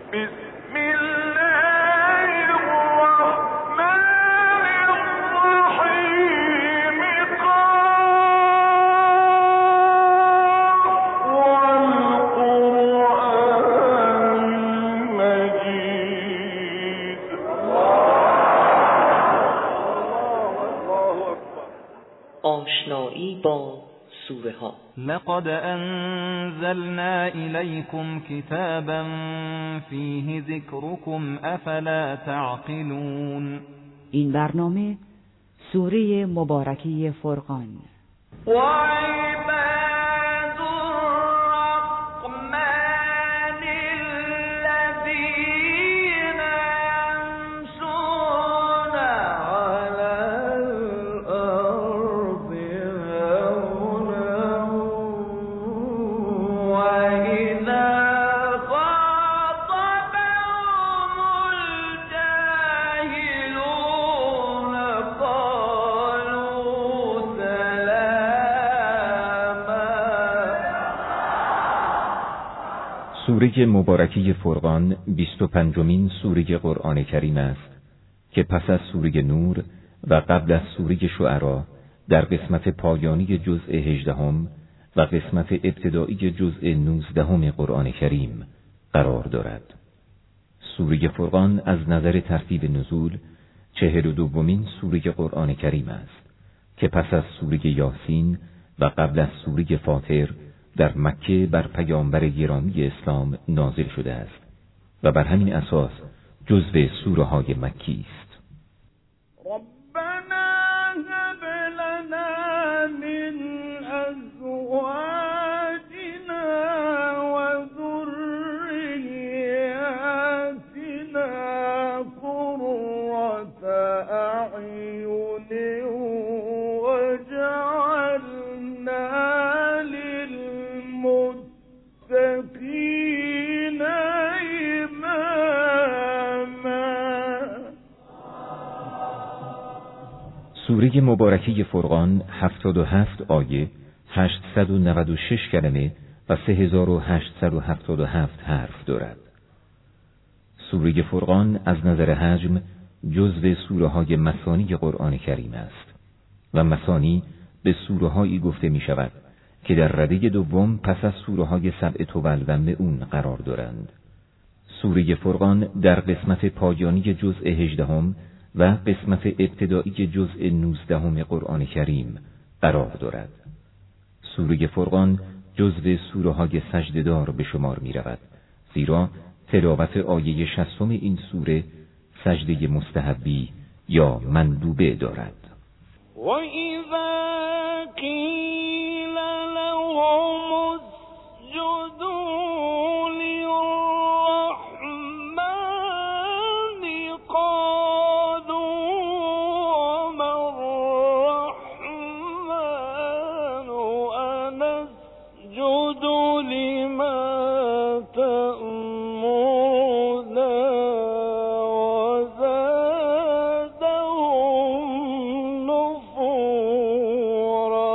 آشنایی با سوره ها. لقد انزلنا الیکم کتابا فیه ذکرکم افلا تعقلون. این برنامه سوره مبارکه فرقان. سوره مبارکه فرقان 25مین سوره قرآن کریم است که پس از سوره نور و قبل از سوره شعرا در قسمت پایانی جزء 18 و قسمت ابتدایی جزء 19 قرآن کریم قرار دارد. سوره فرقان از نظر ترتیب نزول 42مین سوره قرآن کریم است که پس از سوره یاسین و قبل از سوره فاطر در مکه بر پیامبر گرامی اسلام نازل شده است و بر همین اساس جزو سوره های مکی است. ربنا هب لنا من ازواجنا و ذریاتنا قرة اعین وجعلنا للمتقین اماما. سوره مبارکه فرقان 77 آیه، 896 کلمه و 3877 حرف دارد. سوره فرقان از نظر حجم جزو سوره های مثانی قرآن کریم است و مثانی به سوره هایی گفته می شود که در رده دوم پس از سوره های سبع طول و مئون قرار دارند. سوره فرقان در قسمت پایانی جزء 18 و قسمت ابتدایی جزء 19 قرآن کریم قرار دارد. سوره فرقان جزو سوره های سجده‌دار به شمار می رود، زیرا تلاوت آیه 60 این سوره سجده مستحبی یا مندوبه دارد. و اذا قیل لهم اسجدوا للرحمن قالوا وما الرحمن أنسجد لما تأمرنا وزادهم نفورا.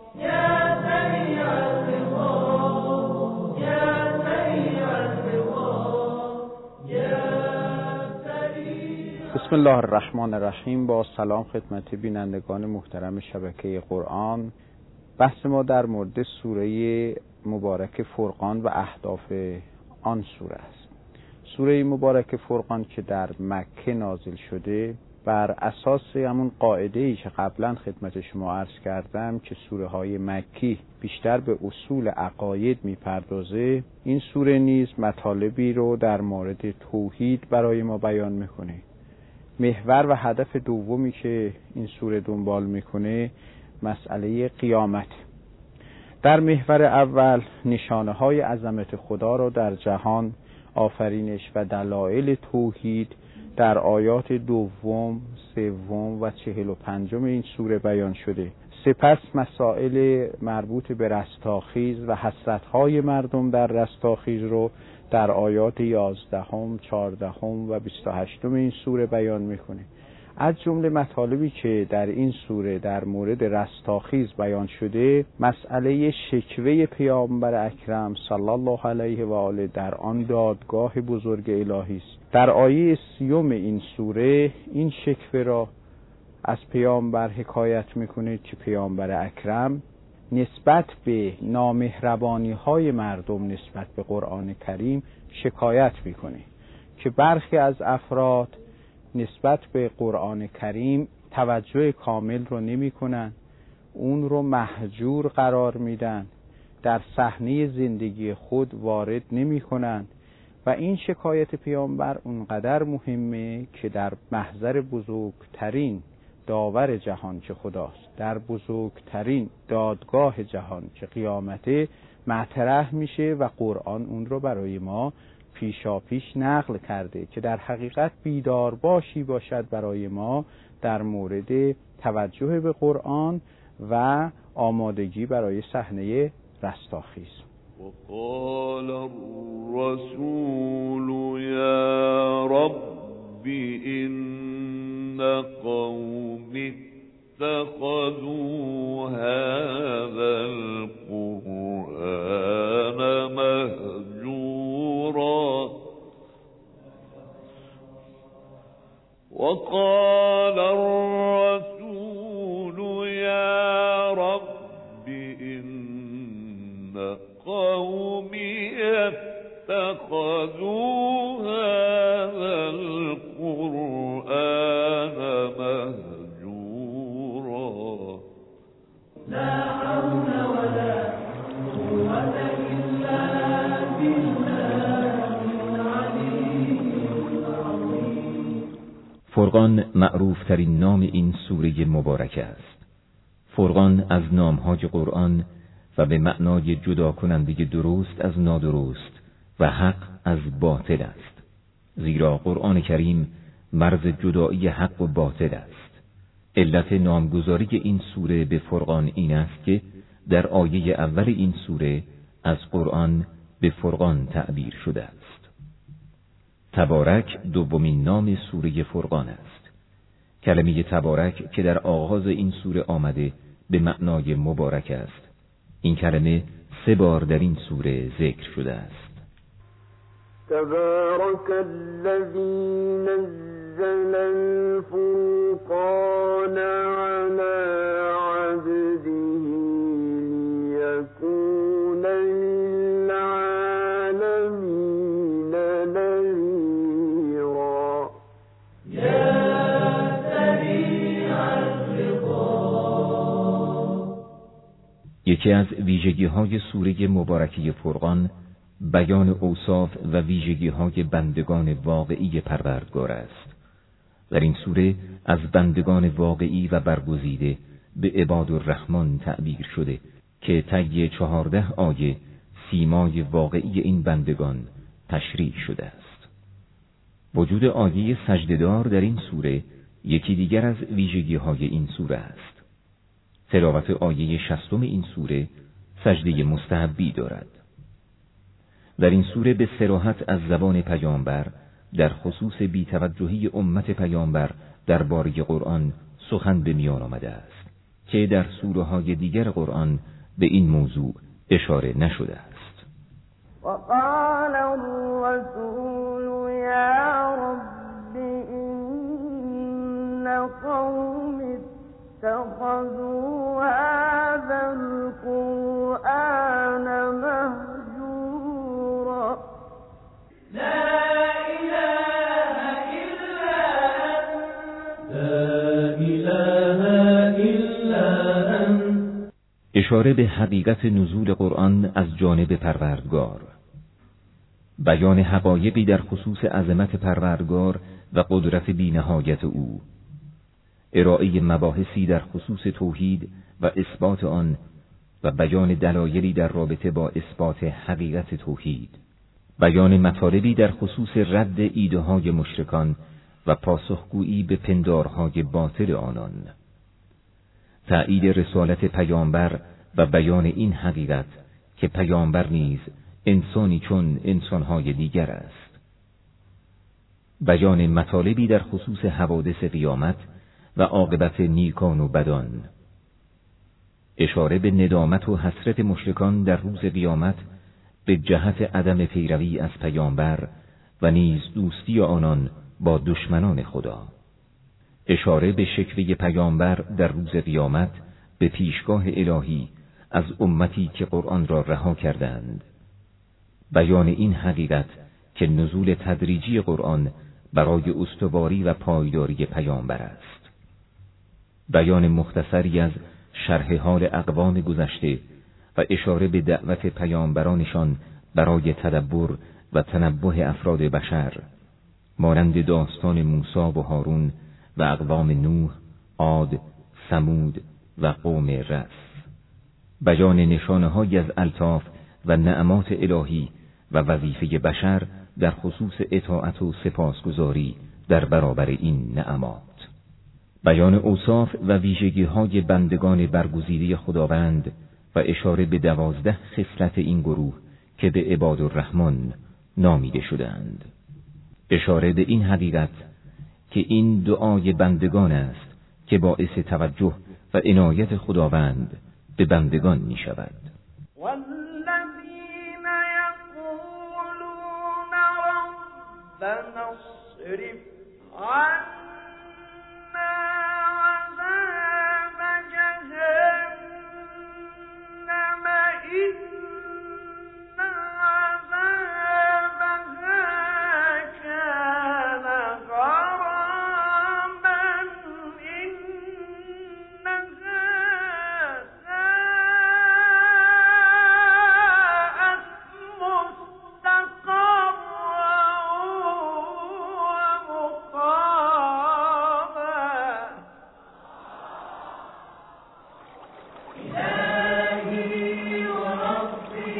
بسم الله الرحمن الرحیم. با سلام خدمت بینندگان محترم شبکه قرآن. بحث ما در مورد سوره مبارک فرقان و اهداف آن سوره است. سوره مبارک فرقان که در مکه نازل شده، بر اساس همون قاعده‌ای که قبلا خدمت شما عرض کردم که سوره های مکی بیشتر به اصول عقاید میپردازه، این سوره نیز مطالبی رو در مورد توحید برای ما بیان میکنه. محور و هدف دومی که این سوره دنبال میکنه مسئله قیامت. در محور اول نشانه های عظمت خدا را در جهان، آفرینش و دلایل توحید در آیات 2، 3 و 45 این سوره بیان شده. سپس مسائل مربوط به رستاخیز و حسرت‌های مردم در رستاخیز رو در آیات 11، 14 و 28 این سوره بیان میکنه. از جمله مطالبی که در این سوره در مورد رستاخیز بیان شده، مسئله شکوه پیامبر اکرم صلی الله علیه و آله در آن دادگاه بزرگ الهی است. در آیه 30 این سوره این شکوه را از پیامبر حکایت میکنه که پیامبر اکرم نسبت به نامهربانی های مردم نسبت به قرآن کریم شکایت میکنه که برخی از افراد نسبت به قرآن کریم توجه کامل رو نمی کنن، اون رو مهجور قرار میدن، در صحنه زندگی خود وارد نمی کنن و این شکایت پیامبر اونقدر مهمه که در محضر بزرگترین داور جهان که خداست، در بزرگترین دادگاه جهان که قیامته مطرح میشه و قرآن اون رو برای ما پیشاپیش نقل کرده که در حقیقت بیدار باشی باشد برای ما در مورد توجه به قرآن و آمادگی برای صحنه رستاخیز. وقال الرسول یا رب إن قوم اتخذوا هذا القرآن مهجورا وقال الرسول يا رب إن قومي اتخذوا هذا القرآن مهجورا لا حول ولا قوة إلا بالله العلي العظيم. فرقان معروف ترین نام این سوره مبارک است. فرقان از نامهای قرآن و به معنای جدا کننده درست از نادرست و حق از باطل است، زیرا قرآن کریم مرز جدایی حق و باطل است. علت نامگذاری این سوره به فرقان این است که در آیه اول این سوره از قرآن به فرقان تعبیر شده است. تبارک دومین نام سوره فرقان است. کلمه تبارک که در آغاز این سوره آمده به معنای مبارک است. این کلمه 3 بار در این سوره ذکر شده است. تبارك الذي نزل الفرقان على عبده ليكون للعالمين نذيرا يا سريع الرضا. یکی از ویژگی‌های سوره مبارکه فرقان بیان اوصاف و ویژگی‌های بندگان واقعی پروردگار است. در این سوره از بندگان واقعی و برگزیده به عباد الرحمن تعبیر شده که طی 14 آیه سیمای واقعی این بندگان تشریح شده است. وجود آیه سجده‌دار در این سوره یکی دیگر از ویژگی‌های این سوره است. تلاوت آیه 60 این سوره سجده مستحبی دارد. در این سوره به صراحت از زبان پیامبر در خصوص بی‌توجهی امت پیامبر درباره قرآن سخن به میان آمده است که در سوره‌های دیگر قرآن به این موضوع اشاره نشده است. وقال الرسول يا رب إن قوم اتخذوا هذا القرآن مهجورا لا إله إلا أنت لا إله إلا أنت. اشاره به حقیقت نزول قرآن از جانب پروردگار، بیان حقایقی در خصوص عظمت پروردگار و قدرت بی‌نهایت او، ارائه مباحثی در خصوص توحید و اثبات آن و بیان دلایلی در رابطه با اثبات حقیقت توحید، بیان مطالبی در خصوص رد ایده‌های مشرکان و پاسخگویی به پندارهای باطل آنان، تأیید رسالت پیامبر و بیان این حقیقت که پیامبر نیز انسانی چون انسانهای دیگر است، بیان مطالبی در خصوص حوادث قیامت و عاقبت نیکان و بدان. اشاره به ندامت و حسرت مشرکان در روز قیامت به جهت عدم پیروی از پیامبر و نیز دوستی آنان با دشمنان خدا. اشاره به شکوه پیامبر در روز قیامت به پیشگاه الهی از امتی که قرآن را رها کردند. بیان این حقیقت که نزول تدریجی قرآن برای استواری و پایداری پیامبر است. بیان مختصری از شرح حال اقوام گذشته و اشاره به دعوت پیامبرانشان برای تدبر و تنبه افراد بشر، مانند داستان موسی و هارون و اقوام نوح، عاد، ثمود و قوم رس. بیان نشانه‌هایی از الطاف و نعمات الهی و وظیفه بشر در خصوص اطاعت و سپاسگزاری در برابر این نعمات. بیان اوصاف و ویژگی‌های بندگان برگزیده خداوند و اشاره به 12 خصلت این گروه که به عباد الرحمن نامیده شدند. اشاره به این حقیقت که این دعای بندگان است که باعث توجه و عنایت خداوند به بندگان می شود. والذین یقولون ربنا اصرف عنا عذاب جهنم إن عذابها كان غراما إنها ساءت مستقرا ومقاما. إلهي وربي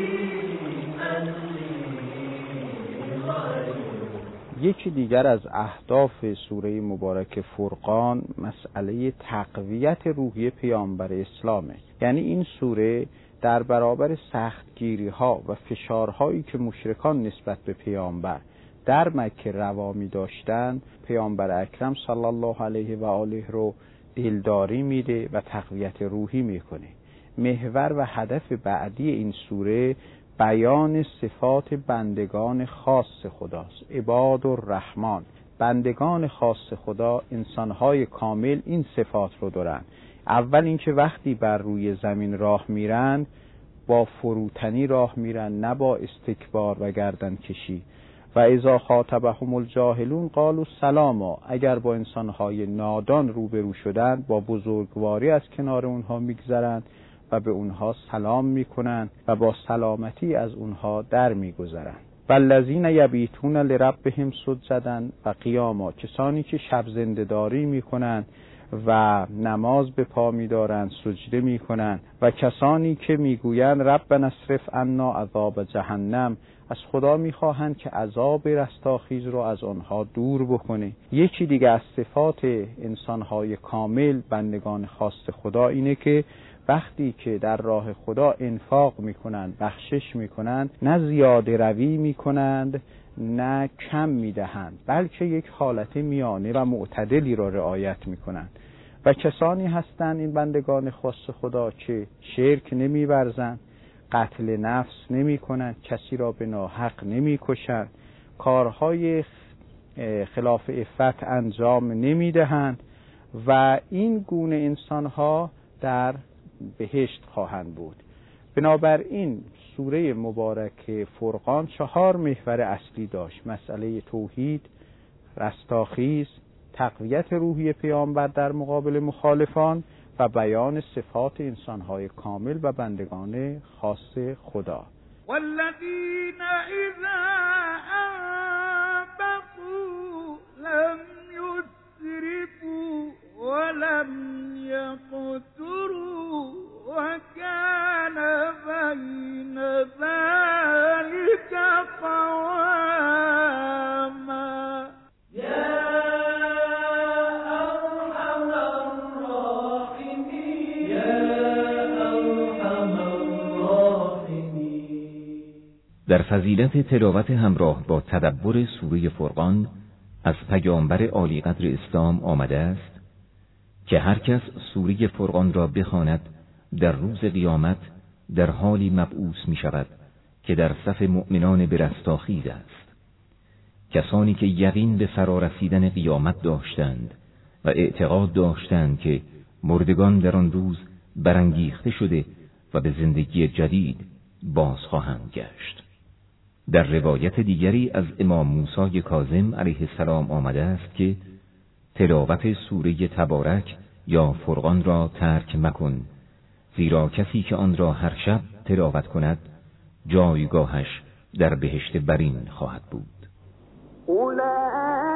یکی دیگر از اهداف سوره مبارک فرقان مسئله تقویت روحی پیامبر اسلامه. یعنی این سوره در برابر سختگیری ها و فشارهایی که مشرکان نسبت به پیامبر در مکه روا می داشتند، پیامبر اکرم صلی الله علیه و آله رو دلداری میده و تقویت روحی میکنه. محور و هدف بعدی این سوره بیان صفات بندگان خاص خداست. عباد الرحمن، بندگان خاص خدا، انسانهای کامل این صفات رو دارن. اول اینکه وقتی بر روی زمین راه میرن با فروتنی راه میرن، نه با استکبار و گردن کشی. و اذا خاطبهم الجاهلون قالوا سلاما، اگر با انسانهای نادان روبرو شدن با بزرگواری از کنار اونها میگذرند و به اونها سلام میکنند و با سلامتی از اونها در میگذرند. والذین یبیتون لربهم سجدا و قیاما، کسانی که شب زنده‌داری میکنند و نماز به پا می‌دارند، سجده می‌کنند. و کسانی که میگویند ربنا اصرف عنا عذاب جهنم، از خدا میخواهند که عذاب رستاخیز رو از آنها دور بکنه. یکی دیگه از صفات انسان‌های کامل، بندگان خاص خدا، اینه که وقتی که در راه خدا انفاق میکنند، بخشش میکنند، نه زیاده روی میکنند نه کم میدهند، بلکه یک حالت میانه و معتدلی را رعایت میکنند. و کسانی هستند این بندگان خاص خدا که شرک نمیورزند، قتل نفس نمیکنند، کسی را به ناحق نمیکشند، کارهای خلاف عفت انجام نمیدهند و این گونه انسانها در بهشت خواهند بود. بنابراین سوره مبارک فرقان 4 محور اصلی داشت: مسئله توحید، رستاخیز، تقویت روحی پیامبر در مقابل مخالفان و بیان صفات انسانهای کامل و بندگان خاص خدا. والذین اذا انفقوا لم یسرفوا ولم یقتروا وكان بين ذلك قواما. يا أرحم الراحمين يا أرحم الراحمين. در فضیلت تلاوت همراه با تدبر سوره فرقان از پیامبر عالی قدر اسلام آمده است که هر کس سوره فرقان را بخواند در روز قیامت در حالی مبعوث می شود که در صف مؤمنان به رستاخیز است. کسانی که یقین به فرارسیدن قیامت داشتند و اعتقاد داشتند که مردگان در آن روز برانگیخته شده و به زندگی جدید باز خواهند گشت. در روایت دیگری از امام موسی کاظم علیه السلام آمده است که تلاوت سوره تبارک یا فرقان را ترک مکن، زیرا کسی که آن را هر شب تلاوت کند جایگاهش در بهشت برین خواهد بود.